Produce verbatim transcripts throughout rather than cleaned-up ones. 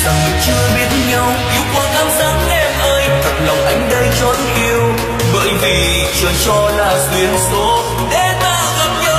rằng mình chưa biết nhau. Yêu qua tháng sáng em ơi, thật lòng anh đây chót yêu, bởi vì trời cho là duyên số để ta gặp nhau.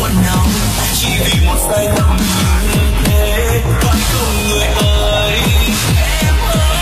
muộn nào chỉ vì một sai lầm như thế, phải không người ơi, em ơi.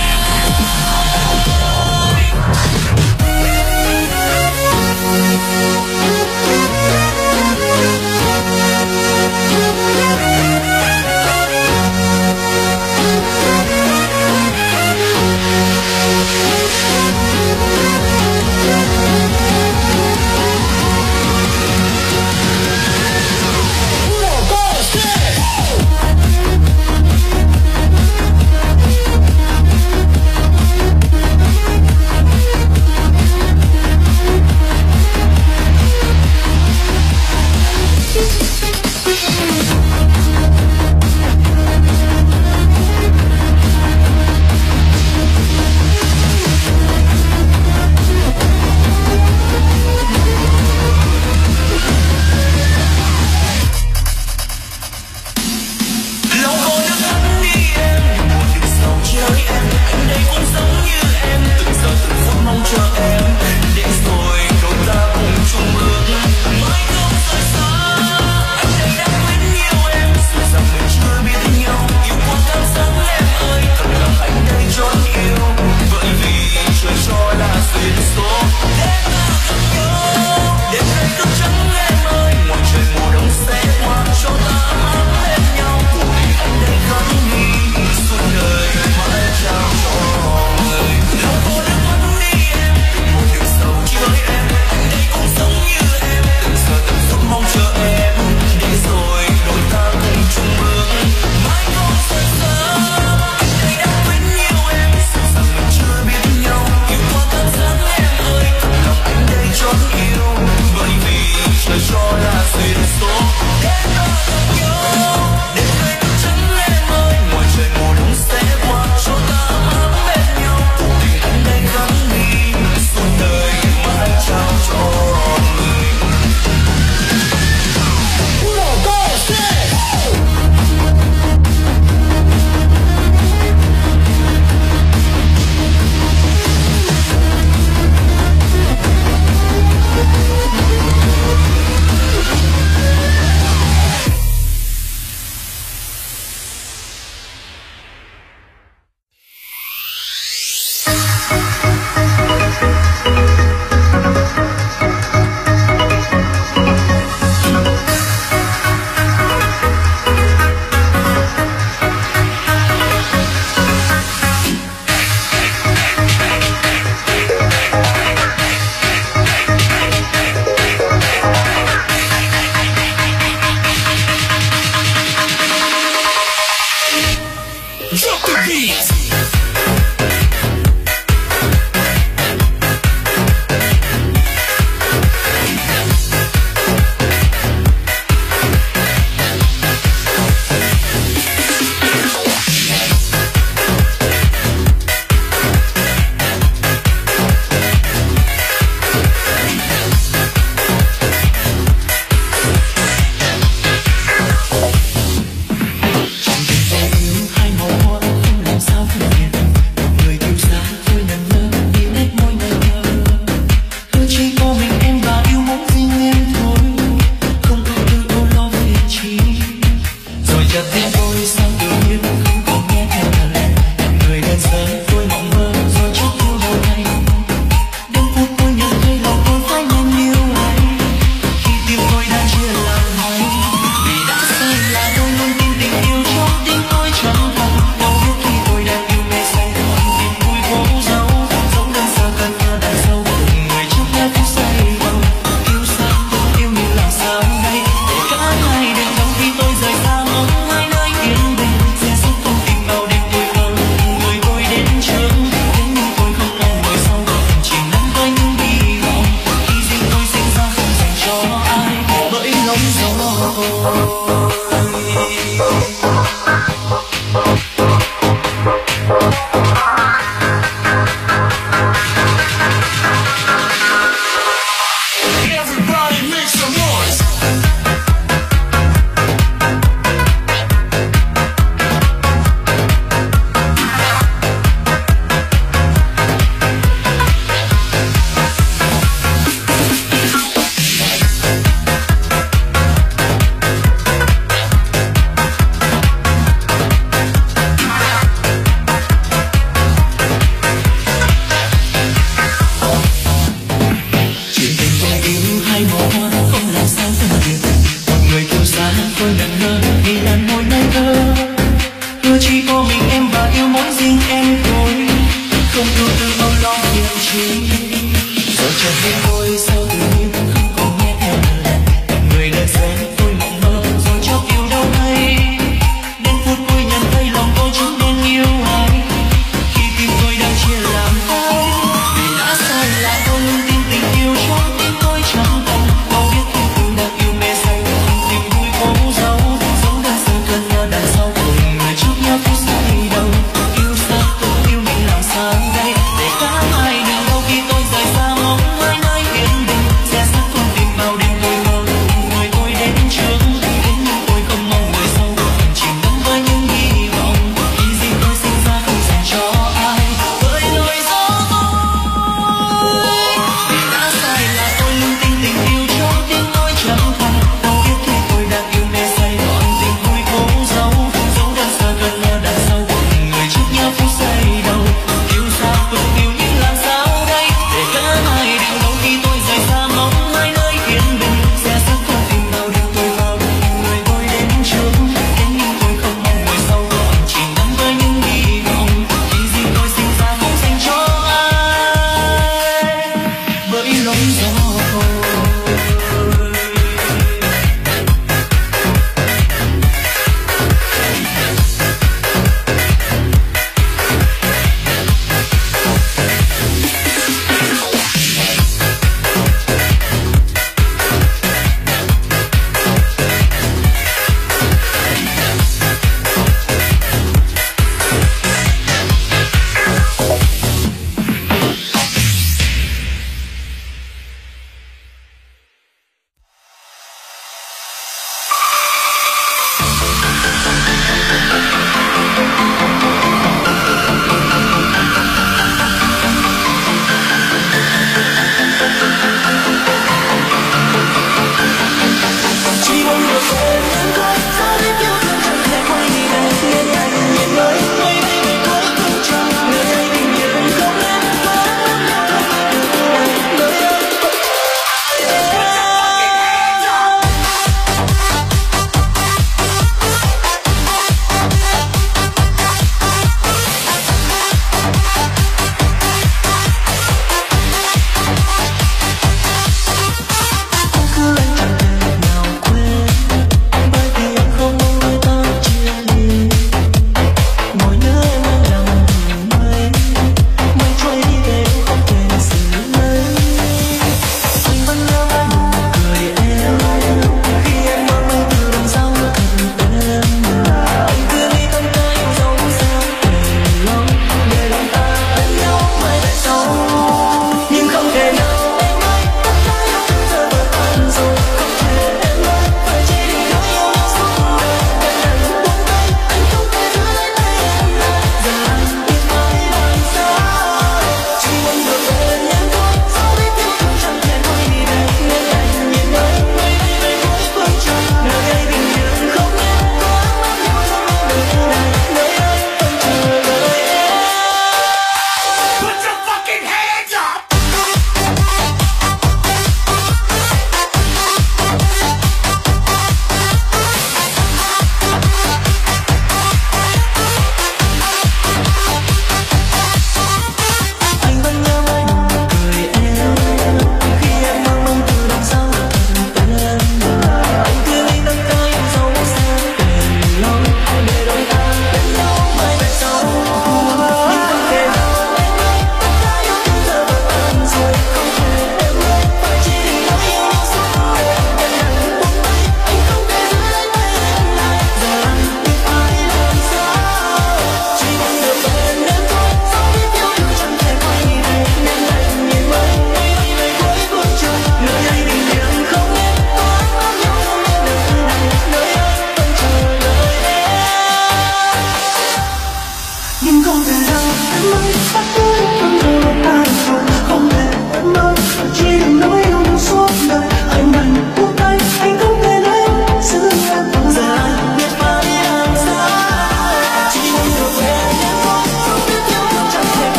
Hãy subscribe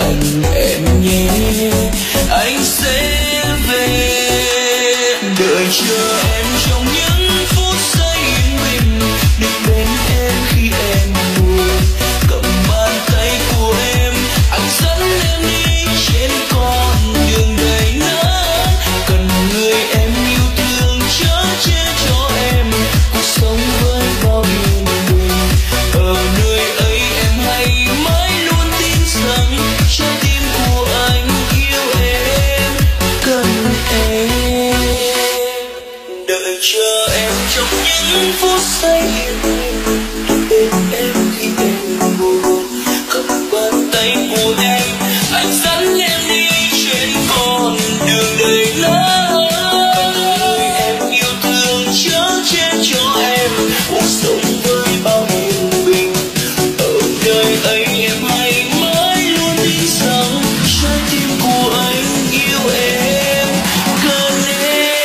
anh em nhé, anh sẽ về. Đợi chờ em trong những phút giây yên bình, đừng bên em khi em buồn. Cầm bàn tay của em, anh dẫn em đi trên con đường đầy nắng. Cần người em yêu thương chở che cho em cuộc sống với bao yên bình. Ở nơi ấy em hãy mãi luôn tin rằng trái tim của anh yêu em, cần em. Đợi chờ em trong những phút giây yên bình, bên em khi em buồn. Cầm bàn tay của em, anh dẫn em đi trên con đường đầy nắng. Người em yêu thương chở che cho em cuộc sống với bao yên bình. Ở nơi ấy em hãy mãi luôn tin rằng trái tim của anh yêu em, cần em.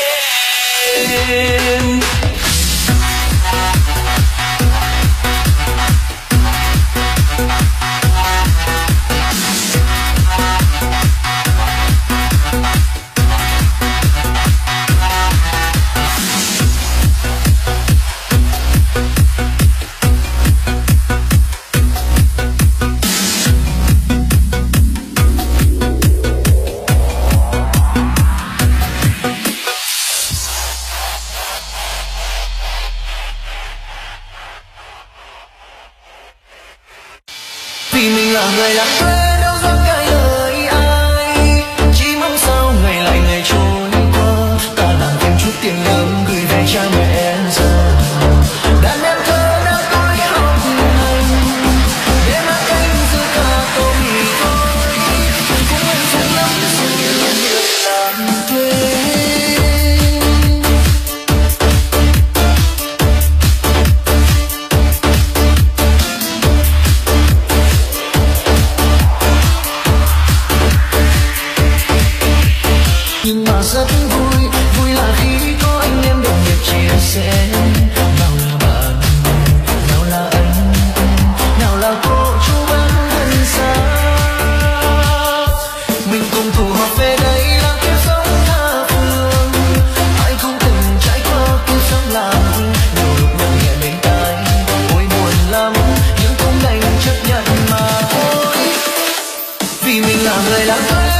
Vì mình là người lãng quên đâu dám cãi lời ai, chỉ mong sao ngày lại ngày trôi qua. Ta làm thêm chút tiền lương gửi về cha mẹ giờ. Đàn em thơ đã tôi học hành để mà canh giữ cả tôi thôi. Cũng em rất lắm sự làm việc làm thuê. Nhưng mà rất vui, vui là khi có anh em đồng nghiệp chia sẻ. Nào là bạn, nào là anh, nào là cô chú bác thân xa. Mình cùng tụ họp về đây là kiếp sống tha phương. Ai cũng từng trải qua kiếp sống làng. Nhiều lúc nhớ nhẹ bên tai, ôi buồn lắm, nhưng cũng đành chấp nhận mà thôi. Vì mình là người lãng quên.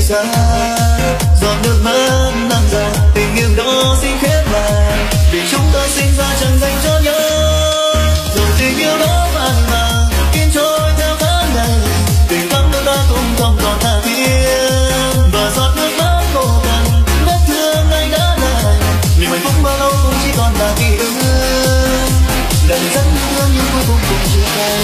xa. Giọt nước mắt nặng dài, tình yêu đó xin khép lại, vì chúng ta sinh ra chẳng dành cho nhau. Rồi tình yêu đó vàng vàng yên trôi theo tháng ngày, tình cảm đôi ta cũng không còn tha thiết. Và giọt nước mắt khô cằn vết thương anh đã lại, niềm hạnh phúc bao lâu cũng chỉ còn là ký ức. Lần rất thương nhưng cuối cùng cũng chia tay.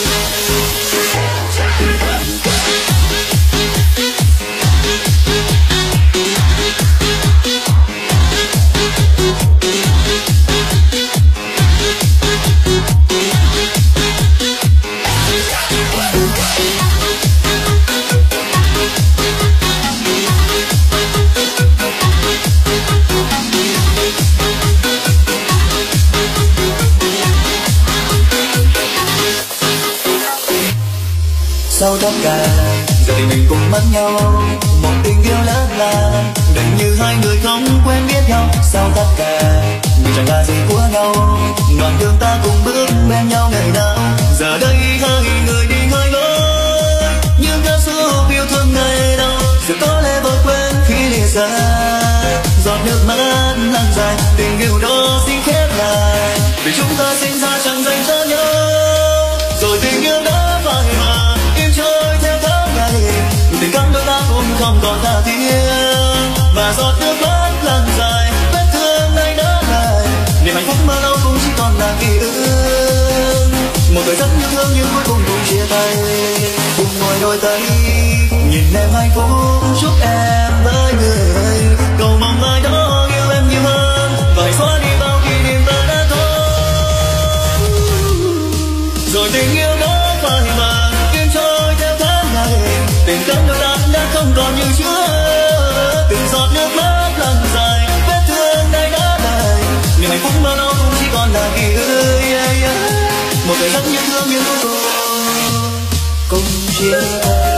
Sau tất cả giờ thì mình cùng mất nhau, một tình yêu lỡ làng gần như hai người không quen biết nhau. Sau tất cả mình chẳng là gì của nhau, đoạn đường ta cùng bước bên nhau ngày nào. Giờ đây hai người đi hơi lối, nhưng cảm xúc yêu thương ngày nào giờ có lẽ vỡ quên khi lìa xa. Giọt nước mắt lăn dài, tình yêu đó xin khép lại, vì chúng ta sinh ra chẳng dành cho nhau. Rồi tình yêu đó phai mờ trôi theo tháng ngày, tình cảm đôi ta cũng không còn tha thiết. Và giọt nước mắt lăn dài, vết thương anh đã lại, niềm hạnh phúc bao lâu cũng chỉ còn là ký ức. Một thời rất yêu thương nhưng cuối cùng cũng chia tay. Cùng ngồi đôi tay nhìn em hạnh phúc, chúc em với người cầu mong ai đó yêu em nhiều hơn, và hãy xóa đi bao kỷ niệm ta đã có. Rồi tình yêu đó phai mờ trôi theo tháng ngày, tình cảm đôi ta đã không còn như trước. Từng giọt nước mắt lăn dài, vết thương đây đã lại, niềm hạnh phúc bao lâu cũng chỉ còn là ký ức. Yeah, yeah. Một đời rất nhớ thương nhưng cuối cùng cùng chia tay.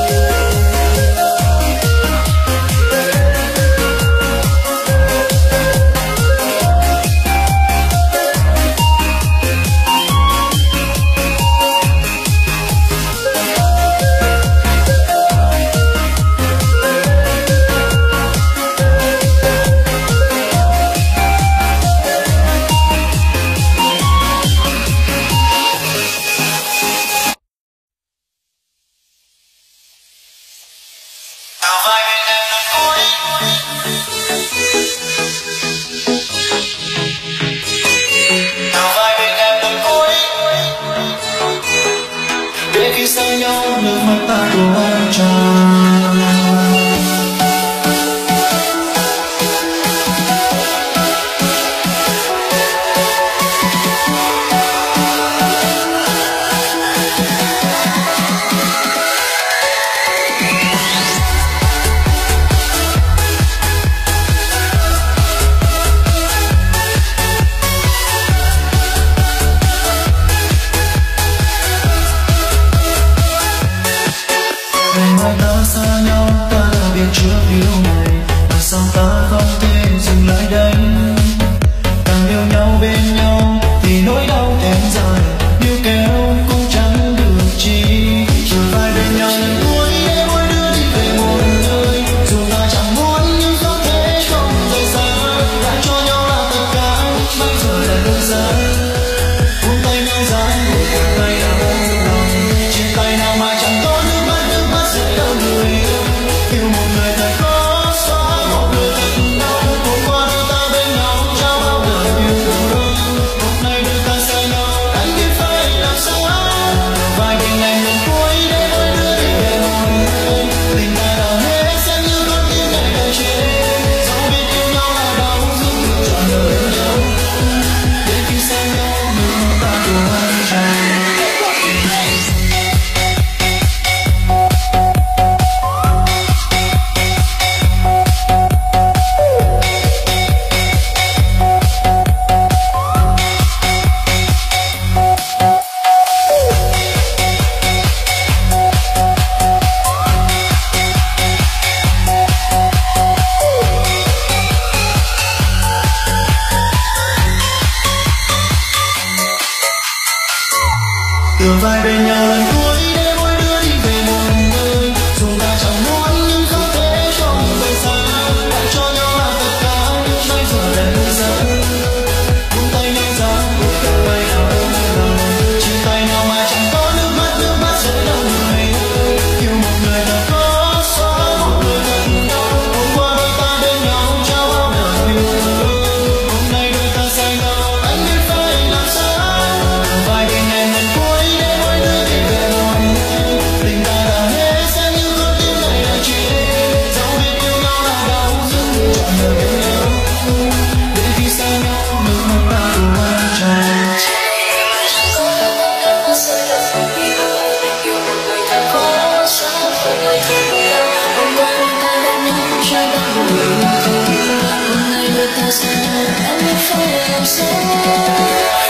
người thương yêu. Hôm qua đôi ta đã nắm trái bóng người thương yêu, hôm nay đôi ta xa em biết phải làm sao.